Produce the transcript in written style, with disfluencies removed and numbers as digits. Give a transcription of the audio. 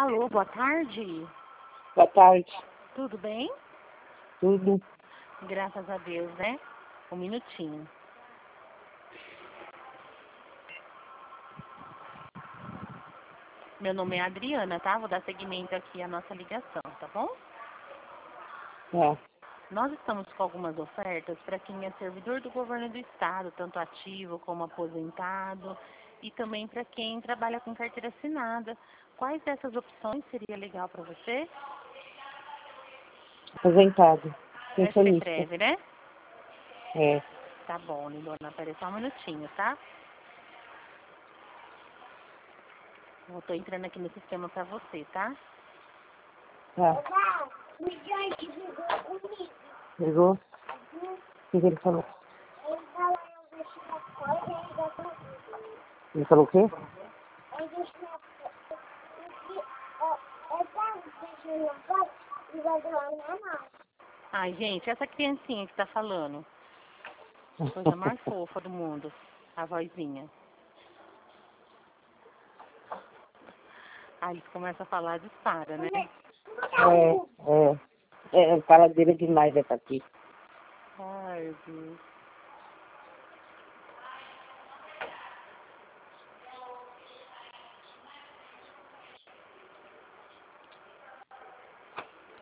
Alô, boa tarde. Boa tarde. Tudo bem? Tudo. Graças a Deus, né? Um minutinho. Meu nome é Adriana, tá? Vou dar seguimento aqui à nossa ligação, tá bom? É. Nós estamos com algumas ofertas para quem é servidor do governo do estado, tanto ativo como aposentado, e também para quem trabalha com carteira assinada. Quais dessas opções seria legal para você? Aposentado. Essa é Pensionista. breve, né? É. Tá bom, lindona. Peraí só um minutinho, tá? Eu tô entrando aqui no sistema para você, tá? Tá. Ligou? O que ele falou? Ele falou o quê? Ai, gente, essa criancinha que tá falando. Coisa mais fofa do mundo. A vozinha. Aí eles começam a falar, dispara, né? Fala dele demais essa aqui. Ai, Deus.